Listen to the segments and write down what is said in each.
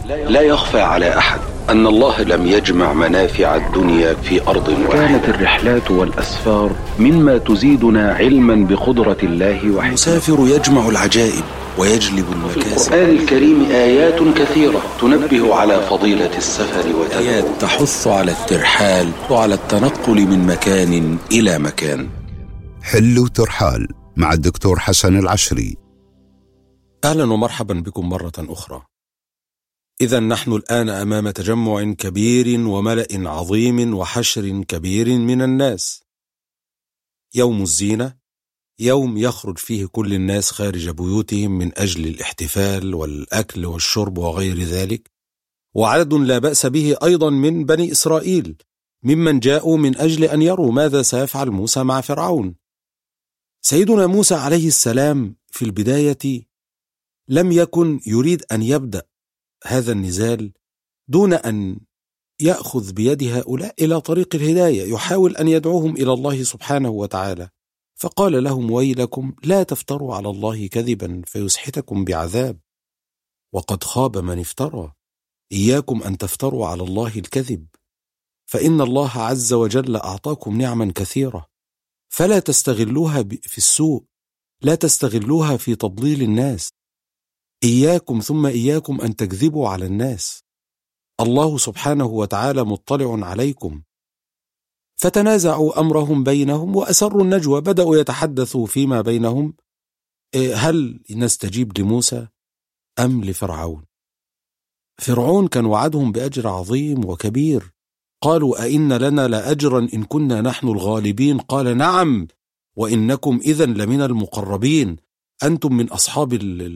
لا يخفى على أحد أن الله لم يجمع منافع الدنيا في أرض واحدة. كانت الرحلات والأسفار مما تزيدنا علما بقدرة الله وحكمته. المسافر يجمع العجائب ويجلب المكاسب. في القرآن الكريم آيات كثيرة تنبه على فضيلة السفر آيات تحث على الترحال وعلى التنقل من مكان إلى مكان. حل ترحال مع الدكتور حسن العشري. أهلا ومرحبا بكم مرة أخرى. إذا نحن الآن أمام تجمع كبير وملأ عظيم وحشر كبير من الناس. يوم الزينة، يوم يخرج فيه كل الناس خارج بيوتهم من أجل الاحتفال والأكل والشرب وغير ذلك، وعدد لا بأس به أيضا من بني إسرائيل ممن جاءوا من أجل أن يروا ماذا سيفعل موسى مع فرعون. سيدنا موسى عليه السلام في البداية لم يكن يريد أن يبدأ هذا النزال دون أن يأخذ بيد هؤلاء إلى طريق الهداية، يحاول أن يدعوهم إلى الله سبحانه وتعالى. فقال لهم: ويلكم لا تفتروا على الله كذبا فيسحتكم بعذاب، وقد خاب من افترى. إياكم أن تفتروا على الله الكذب، فإن الله عز وجل أعطاكم نعما كثيرة، فلا تستغلوها في السوء، لا تستغلوها في تضليل الناس. إياكم ثم إياكم أن تكذبوا على الناس، الله سبحانه وتعالى مطلع عليكم. فتنازعوا أمرهم بينهم وأسروا النجوى، بدأوا يتحدثوا فيما بينهم: هل نستجيب لموسى أم لفرعون؟ فرعون كان وعدهم بأجر عظيم وكبير. قالوا: أئن لنا لأجرا إن كنا نحن الغالبين؟ قال: نعم، وإنكم إذن لمن المقربين، أنتم من أصحاب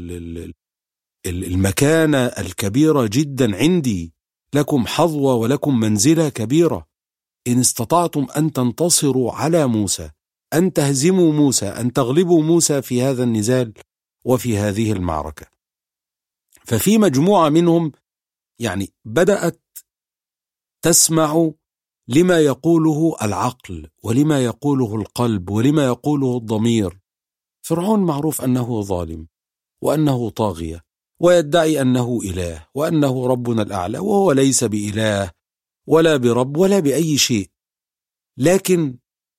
المكانة الكبيرة جدا عندي، لكم حظوة ولكم منزلة كبيرة. إن استطعتم أن تنتصروا على موسى، أن تهزموا موسى، أن تغلبوا موسى في هذا النزال وفي هذه المعركة. ففي مجموعة منهم بدأت تسمع لما يقوله العقل ولما يقوله القلب ولما يقوله الضمير. فرعون معروف أنه ظالم وأنه طاغية ويدعي أنه إله وأنه ربنا الأعلى، وهو ليس بإله ولا برب ولا بأي شيء. لكن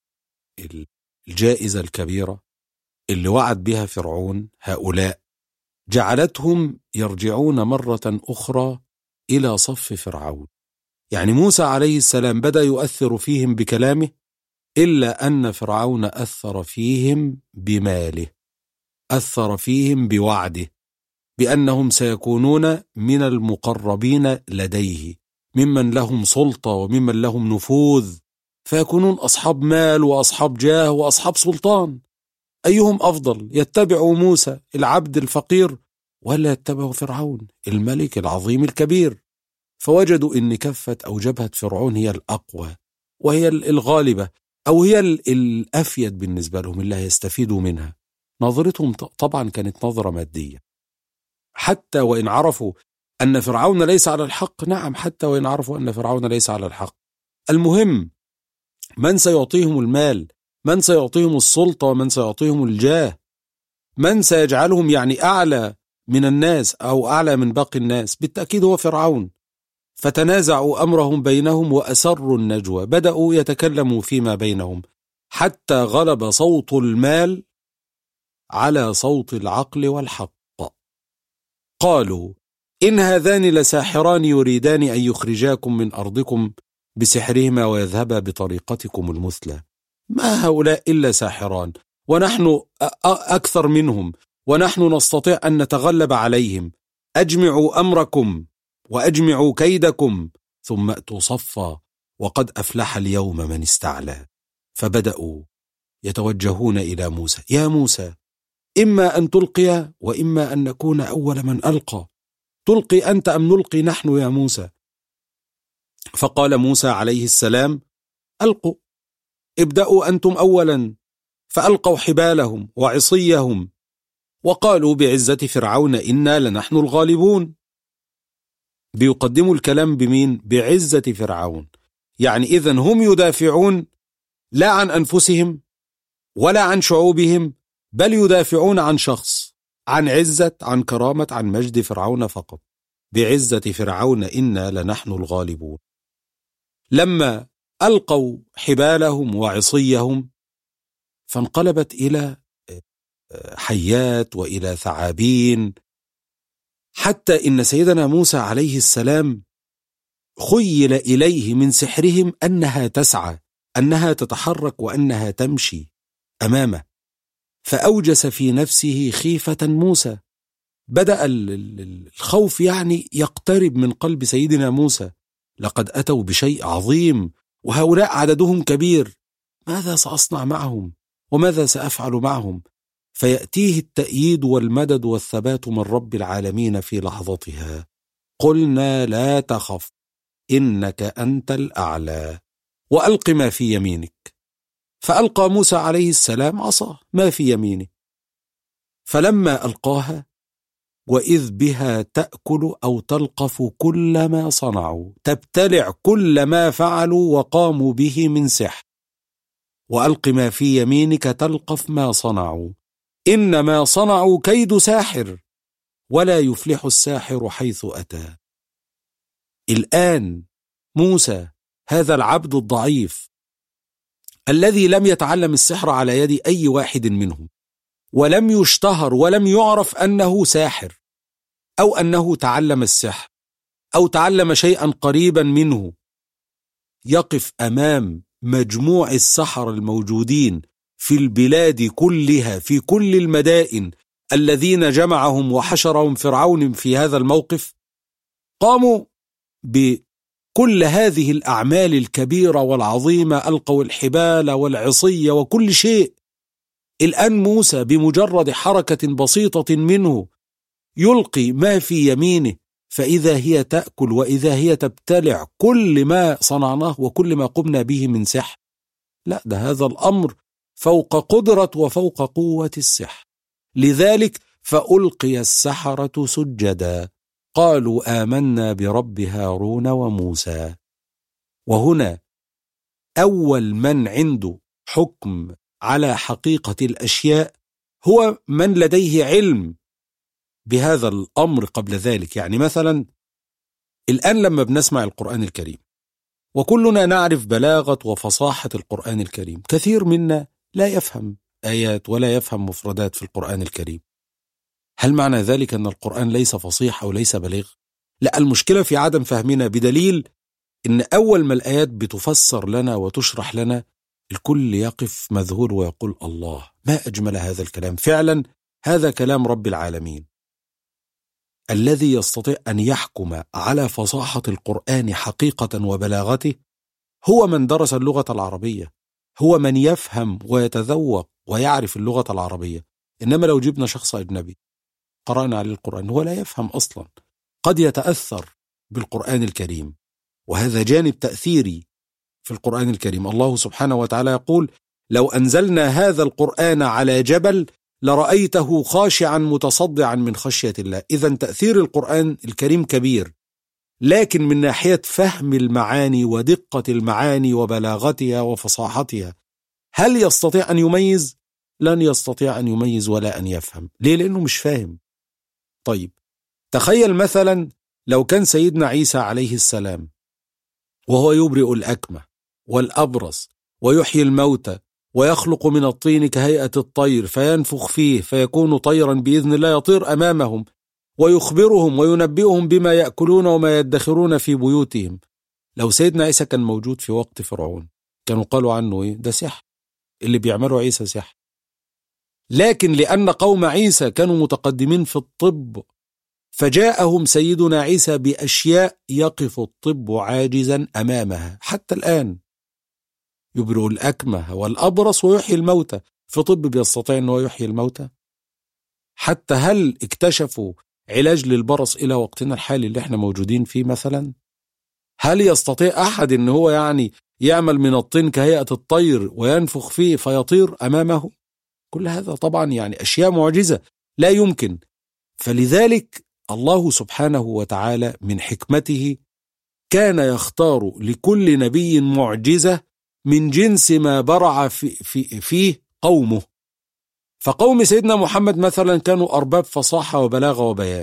الجائزة الكبيرة اللي وعد بها فرعون هؤلاء جعلتهم يرجعون مرة أخرى إلى صف فرعون. موسى عليه السلام بدأ يؤثر فيهم بكلامه، إلا أن فرعون أثر فيهم بماله، أثر فيهم بوعده بأنهم سيكونون من المقربين لديه، ممن لهم سلطة وممن لهم نفوذ، فيكونون أصحاب مال وأصحاب جاه وأصحاب سلطان. أيهم أفضل، يتبعوا موسى العبد الفقير ولا يتبعوا فرعون الملك العظيم الكبير؟ فوجدوا إن كفة أو جبهة فرعون هي الأقوى وهي الغالبة، أو هي الأفيد بالنسبة لهم، اللي هيستفيدوا منها. نظرتهم طبعا كانت نظرة مادية، حتى وإن عرفوا أن فرعون ليس على الحق. نعم، حتى وإن عرفوا أن فرعون ليس على الحق. المهم من سيعطيهم المال، من سيعطيهم السلطة، ومن سيعطيهم الجاه، من سيجعلهم أعلى من الناس أو أعلى من باقي الناس؟ بالتأكيد هو فرعون. فتنازعوا أمرهم بينهم وأسروا النجوى، بدأوا يتكلموا فيما بينهم، حتى غلب صوت المال على صوت العقل والحق. قالوا: إن هذان لساحران يريدان أن يخرجاكم من أرضكم بسحرهما ويذهبا بطريقتكم المثلى. ما هؤلاء إلا ساحران، ونحن أكثر منهم، ونحن نستطيع أن نتغلب عليهم. أجمعوا أمركم وأجمعوا كيدكم ثم أتوا صفا، وقد أفلح اليوم من استعلى. فبدأوا يتوجهون إلى موسى: يا موسى، إما أن تلقي وإما أن نكون أول من ألقى، تلقي أنت أم نلقي نحن يا موسى؟ فقال موسى عليه السلام: ألقوا، ابدأوا أنتم أولا. فألقوا حبالهم وعصيهم وقالوا بعزة فرعون إنا لنحن الغالبون. بيقدموا الكلام بمين؟ بعزة فرعون. إذن هم يدافعون لا عن أنفسهم ولا عن شعوبهم، بل يدافعون عن شخص، عن عزة، عن كرامة، عن مجد فرعون فقط. بعزة فرعون إنا لنحن الغالبون. لما ألقوا حبالهم وعصيهم فانقلبت إلى حيات وإلى ثعابين، حتى إن سيدنا موسى عليه السلام خيل إليه من سحرهم أنها تسعى، أنها تتحرك وأنها تمشي أمامه، فأوجس في نفسه خيفة موسى. بدأ الخوف يقترب من قلب سيدنا موسى، لقد أتوا بشيء عظيم وهؤلاء عددهم كبير، ماذا سأصنع معهم وماذا سأفعل معهم؟ فيأتيه التأييد والمدد والثبات من رب العالمين في لحظتها. قلنا لا تخف إنك أنت الأعلى وألق ما في يمينك. فألقى موسى عليه السلام عصا ما في يمينه، فلما ألقاها وإذ بها تأكل أو تلقف كل ما صنعوا، تبتلع كل ما فعلوا وقاموا به من سحر. وألق ما في يمينك تلقف ما صنعوا إنما صنعوا كيد ساحر ولا يفلح الساحر حيث أتى. الآن موسى هذا العبد الضعيف الذي لم يتعلم السحر على يد أي واحد منهم، ولم يشتهر ولم يعرف أنه ساحر أو أنه تعلم السحر أو تعلم شيئا قريبا منه، يقف أمام مجموع السحر الموجودين في البلاد كلها في كل المدائن الذين جمعهم وحشرهم فرعون في هذا الموقف. قاموا بكل هذه الأعمال الكبيرة والعظيمة، ألقوا الحبال والعصي وكل شيء. الآن موسى بمجرد حركة بسيطة منه يلقي ما في يمينه، فإذا هي تأكل وإذا هي تبتلع كل ما صنعناه وكل ما قمنا به من سحر. لا، ده هذا الأمر فوق قدرة وفوق قوة السحر. لذلك فألقي السحرة سجدا قالوا آمنا برب هارون وموسى. وهنا أول من عنده حكم على حقيقة الأشياء هو من لديه علم بهذا الأمر قبل ذلك. يعني مثلا الآن لما بنسمع القرآن الكريم وكلنا نعرف بلاغة وفصاحة القرآن الكريم، كثير منا لا يفهم آيات ولا يفهم مفردات في القرآن الكريم. هل معنى ذلك أن القرآن ليس فصيح أو ليس بليغ؟ لا، المشكلة في عدم فهمنا، بدليل أن أول ما الآيات بتفسر لنا وتشرح لنا الكل يقف مذهول ويقول الله ما أجمل هذا الكلام، فعلا هذا كلام رب العالمين. الذي يستطيع أن يحكم على فصاحة القرآن حقيقة وبلاغته هو من درس اللغة العربية، هو من يفهم ويتذوق ويعرف اللغة العربية. إنما لو جبنا شخص أجنبي قرأنا عليه القرآن هو لا يفهم أصلا، قد يتأثر بالقرآن الكريم، وهذا جانب تأثيري في القرآن الكريم. الله سبحانه وتعالى يقول لو أنزلنا هذا القرآن على جبل لرأيته خاشعا متصدعا من خشية الله. إذن تأثير القرآن الكريم كبير، لكن من ناحية فهم المعاني ودقة المعاني وبلاغتها وفصاحتها هل يستطيع أن يميز؟ لن يستطيع أن يميز ولا أن يفهم. ليه؟ لأنه مش فاهم. طيب تخيل مثلا لو كان سيدنا عيسى عليه السلام وهو يبرئ الأكمة والأبرص ويحيي الموتى ويخلق من الطين كهيئة الطير فينفخ فيه فيكون طيرا بإذن الله يطير أمامهم ويخبرهم وينبئهم بما يأكلون وما يدخرون في بيوتهم. لو سيدنا عيسى كان موجود في وقت فرعون كانوا قالوا عنه إيه؟ ده سحر، اللي بيعمله عيسى سحر. لكن لأن قوم عيسى كانوا متقدمين في الطب فجاءهم سيدنا عيسى بأشياء يقف الطب عاجزا أمامها. حتى الآن يبرئ الأكمه والأبرص ويحيي الموتى، في طب بيستطيع أنه يحيي الموتى؟ حتى هل اكتشفوا علاج للبرص إلى وقتنا الحالي اللي احنا موجودين فيه مثلا؟ هل يستطيع أحد أنه هو يعمل من الطين كهيئة الطير وينفخ فيه فيطير أمامه؟ كل هذا طبعا أشياء معجزة لا يمكن. فلذلك الله سبحانه وتعالى من حكمته كان يختار لكل نبي معجزة من جنس ما برع فيه قومه. فقوم سيدنا محمد مثلا كانوا أرباب فصاحة وبلاغة وبيان،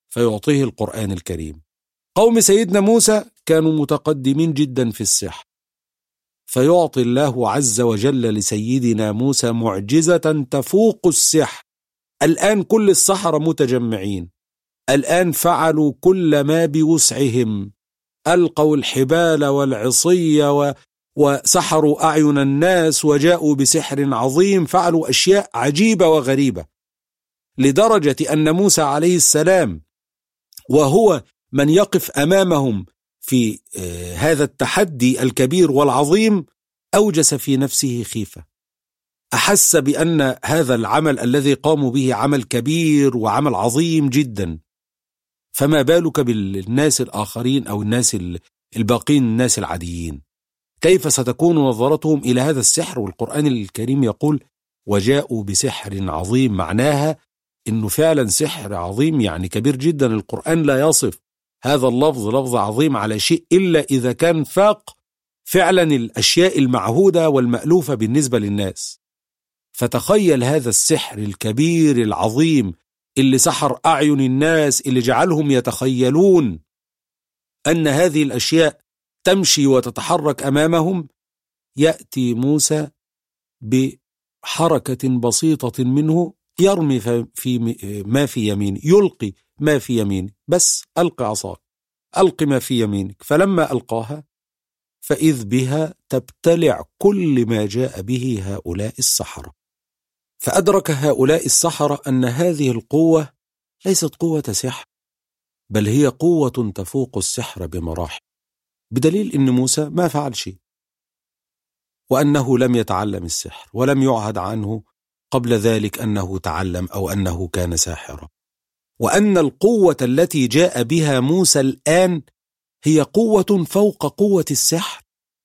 فيعطيه القرآن الكريم. قوم سيدنا موسى كانوا متقدمين جدا في السحر، فيعطي الله عز وجل لسيدنا موسى معجزة تفوق السحر. الآن كل السحرة متجمعين، الآن فعلوا كل ما بوسعهم، ألقوا الحبال والعصي وسحروا أعين الناس وجاءوا بسحر عظيم، فعلوا أشياء عجيبة وغريبة، لدرجة أن موسى عليه السلام وهو من يقف أمامهم في هذا التحدي الكبير والعظيم أوجس في نفسه خيفة، أحس بأن هذا العمل الذي قاموا به عمل كبير وعمل عظيم جدا، فما بالك بالناس الآخرين أو الناس الباقين، الناس العاديين، كيف ستكون نظرتهم إلى هذا السحر؟ والقرآن الكريم يقول وجاءوا بسحر عظيم، معناها إنه فعلا سحر عظيم، يعني كبير جدا. القرآن لا يصف هذا اللفظ لفظ عظيم على شيء إلا إذا كان فاق فعلا الأشياء المعهودة والمألوفة بالنسبة للناس. فتخيل هذا السحر الكبير العظيم اللي سحر أعين الناس، اللي جعلهم يتخيلون أن هذه الأشياء تمشي وتتحرك أمامهم. يأتي موسى بحركة بسيطة منه يرمي في ما في يمينه، يلقي ما في يمينه، بس ألقي عصاك، ألقي ما في يمينك. فلما ألقاها فإذ بها تبتلع كل ما جاء به هؤلاء السحرة. فأدرك هؤلاء السحرة أن هذه القوة ليست قوة سحر، بل هي قوة تفوق السحر بمراحل، بدليل أن موسى ما فعل شيء، وأنه لم يتعلم السحر، ولم يعهد عنه قبل ذلك أنه تعلم أو أنه كان ساحرا، وأن القوة التي جاء بها موسى الآن هي قوة فوق قوة السحر.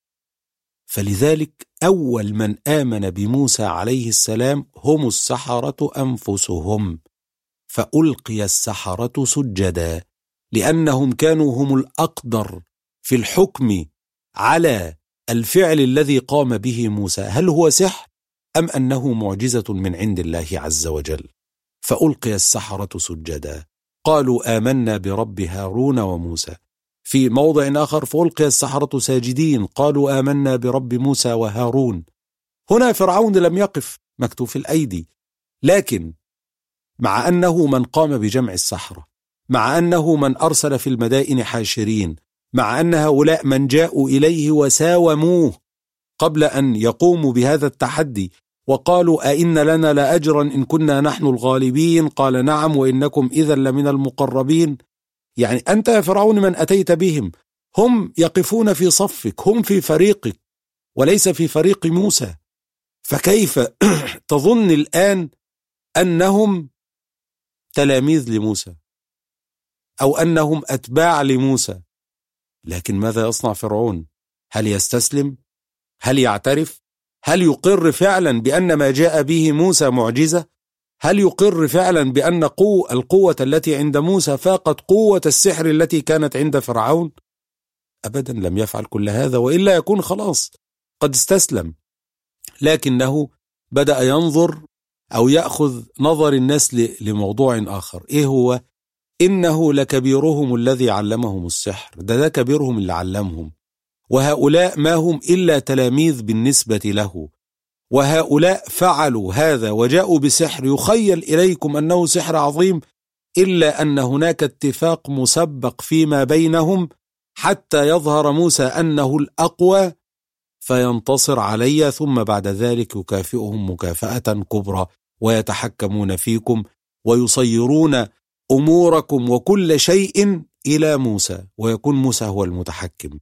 فلذلك أول من آمن بموسى عليه السلام هم السحرة أنفسهم، فألقي السحرة سجدا، لأنهم كانوا هم الأقدر في الحكم على الفعل الذي قام به موسى، هل هو سحر أم أنه معجزة من عند الله عز وجل. فألقي السحرة سجدا، قالوا آمنا برب هارون وموسى. في موضع آخر فألقي السحرة ساجدين، قالوا آمنا برب موسى وهارون. هنا فرعون لم يقف مكتوف الأيدي، لكن مع أنه من قام بجمع السحرة، مع أنه من أرسل في المدائن حاشرين، مع أن هؤلاء من جاءوا إليه وساوموه قبل أن يقوموا بهذا التحدي وقالوا أئن لنا لأجرا إن كنا نحن الغالبين، قال نعم وإنكم إذا لمن المقربين. يعني أنت يا فرعون من أتيت بهم، هم يقفون في صفك، هم في فريقك وليس في فريق موسى، فكيف تظن الآن أنهم تلاميذ لموسى أو أنهم أتباع لموسى؟ لكن ماذا يصنع فرعون؟ هل يستسلم؟ هل يعترف؟ هل يقر فعلا بأن ما جاء به موسى معجزة؟ هل يقر فعلا بأن القوة التي عند موسى فاقت قوة السحر التي كانت عند فرعون؟ أبدا لم يفعل كل هذا، وإلا يكون خلاص قد استسلم. لكنه بدأ ينظر أو يأخذ نظر الناس لموضوع آخر. إيه هو؟ إنه لكبيرهم الذي علمهم السحر، ده كبيرهم اللي علمهم، وهؤلاء ما هم إلا تلاميذ بالنسبة له، وهؤلاء فعلوا هذا وجاءوا بسحر يخيل إليكم أنه سحر عظيم، إلا أن هناك اتفاق مسبق فيما بينهم حتى يظهر موسى أنه الأقوى فينتصر علي، ثم بعد ذلك يكافئهم مكافأة كبرى ويتحكمون فيكم ويصيرون أموركم وكل شيء إلى موسى، ويكون موسى هو المتحكم.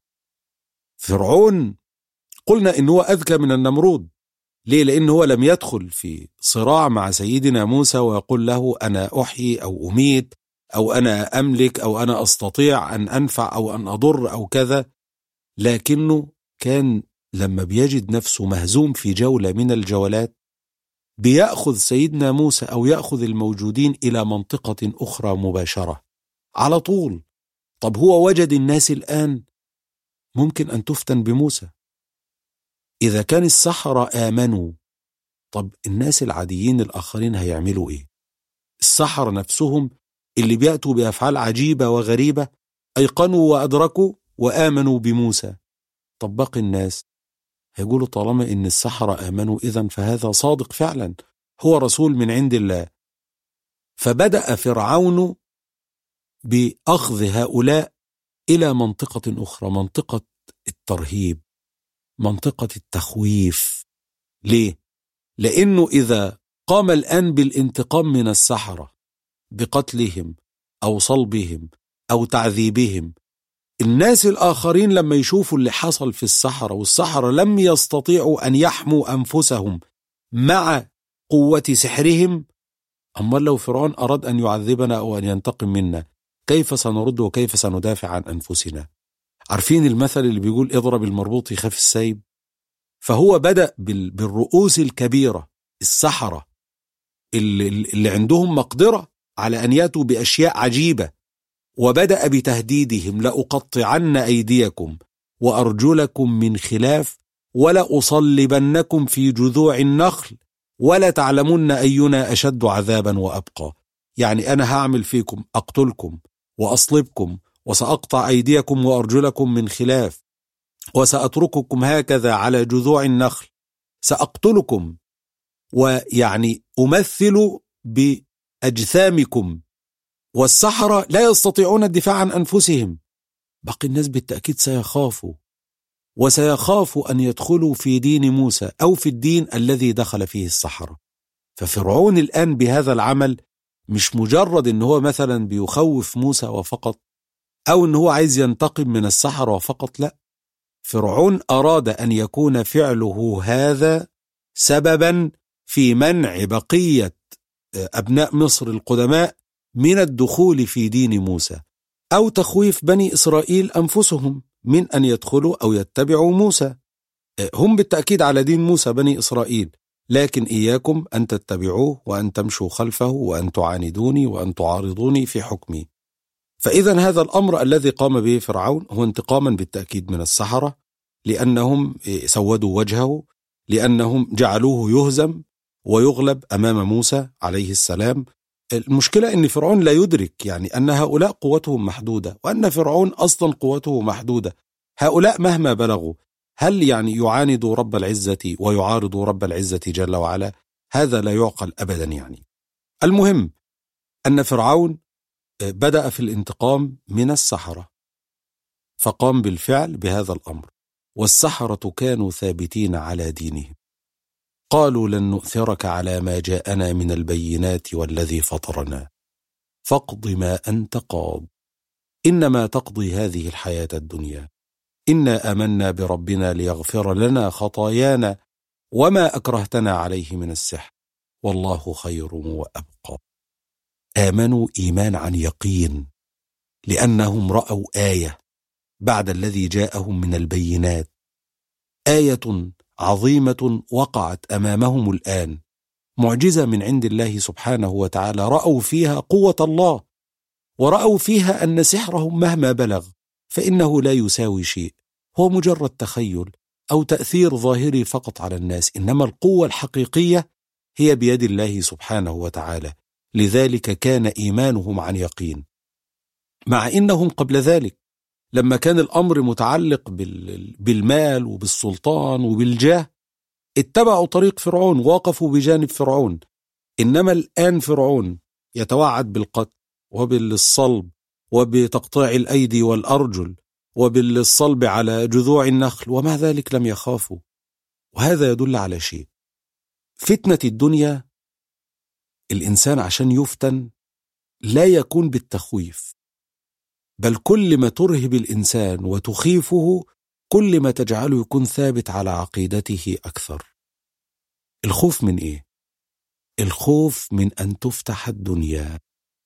فرعون قلنا إنه أذكى من النمرود. ليه؟ لأنه لم يدخل في صراع مع سيدنا موسى ويقول له أنا أحيي أو أميت أو أنا أملك أو أنا أستطيع أن أنفع أو أن أضر أو كذا، لكنه كان لما بيجد نفسه مهزوم في جولة من الجولات بيأخذ سيدنا موسى أو يأخذ الموجودين إلى منطقة أخرى مباشرة على طول. طب هو وجد الناس الآن ممكن أن تفتن بموسى. إذا كان السحرة آمنوا، طب الناس العاديين الآخرين هيعملوا إيه؟ السحرة نفسهم اللي بيأتوا بأفعال عجيبة وغريبة أيقنوا وأدركوا وآمنوا بموسى. طب باقي الناس هيقولوا طالما إن السحرة آمنوا إذن فهذا صادق فعلا، هو رسول من عند الله. فبدأ فرعون بأخذ هؤلاء إلى منطقة أخرى، منطقة الترهيب، منطقة التخويف. ليه؟ لأنه إذا قام الآن بالانتقام من السحرة بقتلهم أو صلبهم أو تعذيبهم، الناس الآخرين لما يشوفوا اللي حصل في السحرة والسحرة لم يستطيعوا أن يحموا أنفسهم مع قوة سحرهم، أما لو فرعون أراد أن يعذبنا أو أن ينتقم منا كيف سنرد وكيف سندافع عن أنفسنا؟ عارفين المثل اللي بيقول اضرب المربوط يخاف السيب؟ فهو بدأ بالرؤوس الكبيرة السحرة اللي عندهم مقدرة على أن يأتوا بأشياء عجيبة، وبدأ بتهديدهم: لأقطعن أيديكم وأرجلكم من خلاف ولأصلبنكم في جذوع النخل ولا تعلمن أينا أشد عذابا وأبقى. يعني أنا هعمل فيكم، أقتلكم وأصلبكم وسأقطع أيديكم وأرجلكم من خلاف وسأترككم هكذا على جذوع النخل، سأقتلكم، ويعني أمثل بأجثامكم، والسحرة لا يستطيعون الدفاع عن أنفسهم. باقي الناس بالتأكيد سيخافوا، وسيخافوا أن يدخلوا في دين موسى أو في الدين الذي دخل فيه السحرة. ففرعون الآن بهذا العمل مش مجرد إن هو مثلا بيخوف موسى وفقط، أو إن هو عايز ينتقم من السحرة وفقط، لا، فرعون أراد أن يكون فعله هذا سببا في منع بقية أبناء مصر القدماء من الدخول في دين موسى، أو تخويف بني إسرائيل أنفسهم من أن يدخلوا أو يتبعوا موسى. هم بالتأكيد على دين موسى بني إسرائيل، لكن إياكم أن تتبعوه وأن تمشوا خلفه وأن تعاندوني وأن تعارضوني في حكمي. فإذا هذا الأمر الذي قام به فرعون هو انتقاما بالتأكيد من السحرة، لأنهم سودوا وجهه، لأنهم جعلوه يهزم ويغلب أمام موسى عليه السلام. المشكلة أن فرعون لا يدرك يعني أن هؤلاء قوتهم محدودة، وأن فرعون أصلا قوته محدودة. هؤلاء مهما بلغوا هل يعني يعاندوا رب العزة ويعارضوا رب العزة جل وعلا؟ هذا لا يعقل أبدا. يعني المهم أن فرعون بدأ في الانتقام من السحرة، فقام بالفعل بهذا الأمر، والسحرة كانوا ثابتين على دينهم. قالوا: لن نؤثرك على ما جاءنا من البينات والذي فطرنا، فاقض ما أنت قاض، إنما تقضي هذه الحياة الدنيا، إنا آمنا بربنا ليغفر لنا خطايانا وما أكرهتنا عليه من السحر والله خير وأبقى. آمنوا إيمان عن يقين، لأنهم رأوا آية بعد الذي جاءهم من البينات، آية عظيمة وقعت أمامهم الآن، معجزة من عند الله سبحانه وتعالى، رأوا فيها قوة الله، ورأوا فيها أن سحرهم مهما بلغ فإنه لا يساوي شيء، هو مجرد تخيل أو تأثير ظاهري فقط على الناس، إنما القوة الحقيقية هي بيد الله سبحانه وتعالى. لذلك كان إيمانهم عن يقين، مع إنهم قبل ذلك لما كان الأمر متعلق بالمال وبالسلطان وبالجاه اتبعوا طريق فرعون، وقفوا بجانب فرعون. إنما الآن فرعون يتوعد بالقتل وبالصلب وبتقطيع الأيدي والأرجل وبالصلب على جذوع النخل، ومع ذلك لم يخافوا. وهذا يدل على شيء: فتنة الدنيا، الإنسان عشان يفتن لا يكون بالتخويف، بل كل ما ترهب الإنسان وتخيفه كل ما تجعله يكون ثابت على عقيدته أكثر. الخوف من إيه؟ الخوف من أن تفتح الدنيا.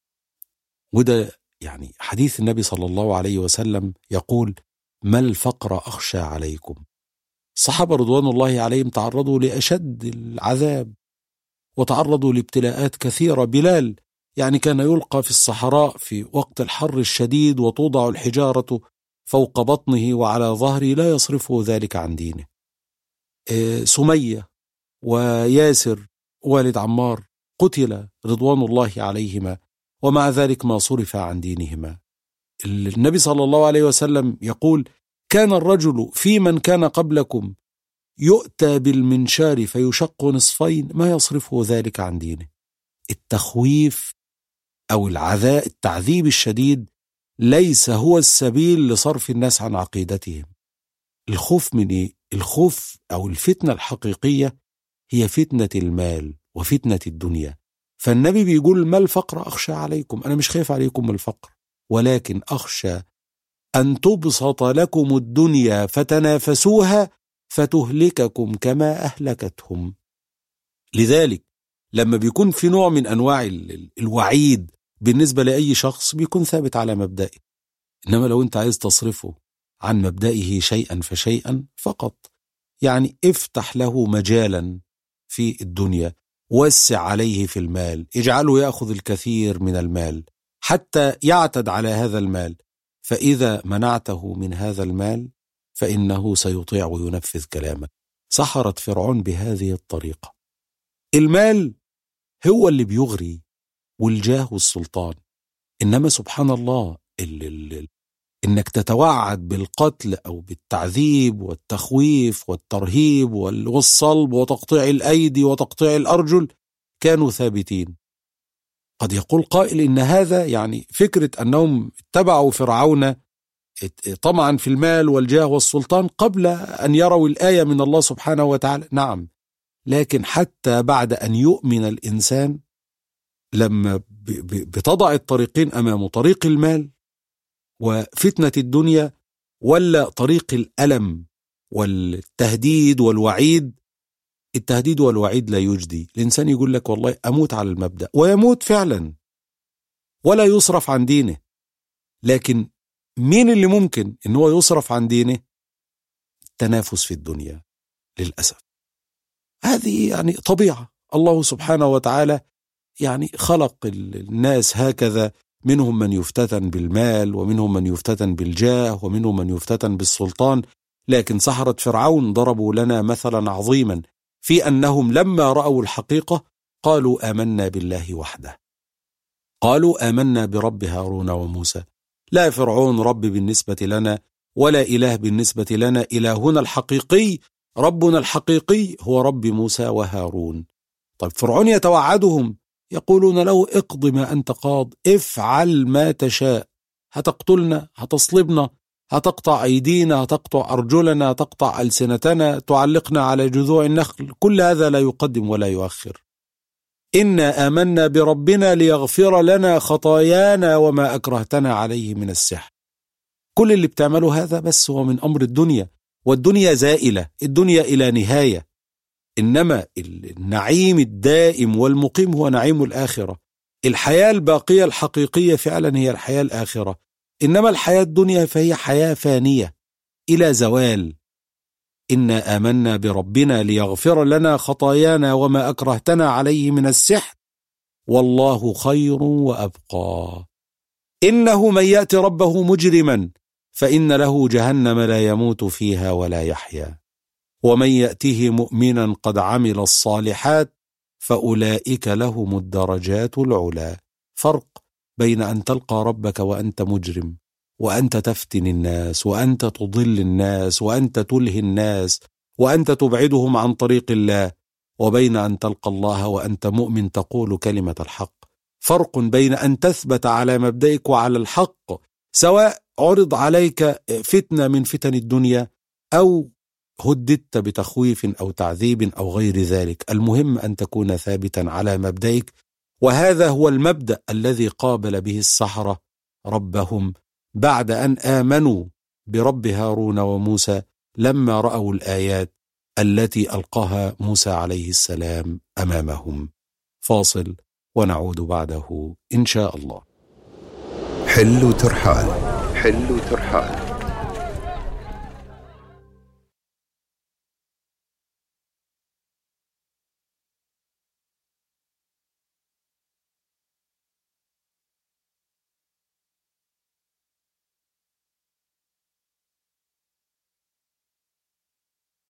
وده يعني حديث النبي صلى الله عليه وسلم يقول: ما الفقر أخشى عليكم. الصحابة رضوان الله عليهم تعرضوا لأشد العذاب وتعرضوا لابتلاءات كثيرة. بلال يعني كان يلقى في الصحراء في وقت الحر الشديد وتوضع الحجارة فوق بطنه وعلى ظهره لا يصرفه ذلك عن دينه. سمية وياسر والد عمار قتل رضوان الله عليهما ومع ذلك ما صرف عن دينهما. النبي صلى الله عليه وسلم يقول: كان الرجل في من كان قبلكم يؤتى بالمنشار فيشق نصفين ما يصرفه ذلك عن دينه. التخويف أو التعذيب الشديد ليس هو السبيل لصرف الناس عن عقيدتهم. الخوف من إيه؟ الخوف أو الفتنة الحقيقية هي فتنة المال وفتنة الدنيا. فالنبي بيقول: ما الفقر أخشى عليكم، أنا مش خايف عليكم من الفقر، ولكن أخشى أن تبسط لكم الدنيا فتنافسوها فتهلككم كما أهلكتهم. لذلك لما بيكون في نوع من أنواع الوعيد بالنسبة لأي شخص بيكون ثابت على مبدئه، إنما لو أنت عايز تصرفه عن مبدئه شيئا فشيئا فقط، يعني افتح له مجالا في الدنيا، وسع عليه في المال، اجعله يأخذ الكثير من المال حتى يعتد على هذا المال، فإذا منعته من هذا المال فإنه سيطيع وينفذ كلامك. سحرة فرعون بهذه الطريقة. المال هو اللي بيغري والجاه والسلطان، إنما سبحان الله إنك تتوعد بالقتل أو بالتعذيب والتخويف والترهيب والصلب وتقطيع الأيدي وتقطيع الأرجل كانوا ثابتين. قد يقول قائل إن هذا يعني فكرة أنهم اتبعوا فرعون طمعا في المال والجاه والسلطان قبل أن يروا الآية من الله سبحانه وتعالى. نعم، لكن حتى بعد أن يؤمن الإنسان لما بتضع الطريقين أمامه، طريق المال وفتنة الدنيا ولا طريق الألم والتهديد والوعيد، التهديد والوعيد لا يجدي. الإنسان يقول لك والله أموت على المبدأ، ويموت فعلا ولا يصرف عن دينه. لكن مين اللي ممكن إن هو يصرف عن دينه؟ التنافس في الدنيا للأسف. هذه يعني طبيعة الله سبحانه وتعالى، يعني خلق الناس هكذا، منهم من يفتتن بالمال ومنهم من يفتتن بالجاه ومنهم من يفتتن بالسلطان. لكن سحرة فرعون ضربوا لنا مثلا عظيما في أنهم لما رأوا الحقيقة قالوا آمنا بالله وحده، قالوا آمنا برب هارون وموسى. لا فرعون رب بالنسبة لنا ولا إله بالنسبة لنا، إلهنا الحقيقي ربنا الحقيقي هو رب موسى وهارون. طيب فرعون يتوعدهم، يقولون له اقض ما أنت قاض، افعل ما تشاء، هتقتلنا، هتصلبنا، هتقطع أيدينا، هتقطع أرجلنا، هتقطع ألسنتنا، تعلقنا على جذوع النخل، كل هذا لا يقدم ولا يؤخر. إنا آمنا بربنا ليغفر لنا خطايانا وما أكرهتنا عليه من السحر. كل اللي بتعمله هذا بس هو من أمر الدنيا، والدنيا زائلة، الدنيا إلى نهاية، إنما النعيم الدائم والمقيم هو نعيم الآخرة. الحياة الباقية الحقيقية فعلا هي الحياة الآخرة، إنما الحياة الدنيا فهي حياة فانية إلى زوال. إنا آمنا بربنا ليغفر لنا خطايانا وما أكرهتنا عليه من السحر والله خير وأبقى. إنه من يأتي ربه مجرما فإن له جهنم لا يموت فيها ولا يحيا، ومن يأته مؤمنا قد عمل الصالحات فأولئك لهم الدرجات العلى. فرق بين أن تلقى ربك وأنت مجرم، وأنت تفتن الناس، وأنت تضل الناس، وأنت تلهي الناس، وأنت تبعدهم عن طريق الله، وبين أن تلقى الله وأنت مؤمن تقول كلمة الحق. فرق بين أن تثبت على مبدئك وعلى الحق، سواء عرض عليك فتنة من فتن الدنيا أو هددت بتخويف أو تعذيب أو غير ذلك. المهم أن تكون ثابتا على مبدئك، وهذا هو المبدأ الذي قابل به السحرة ربهم بعد أن آمنوا برب هارون وموسى لما رأوا الآيات التي ألقاها موسى عليه السلام أمامهم. فاصل ونعود بعده إن شاء الله. حل ترحال.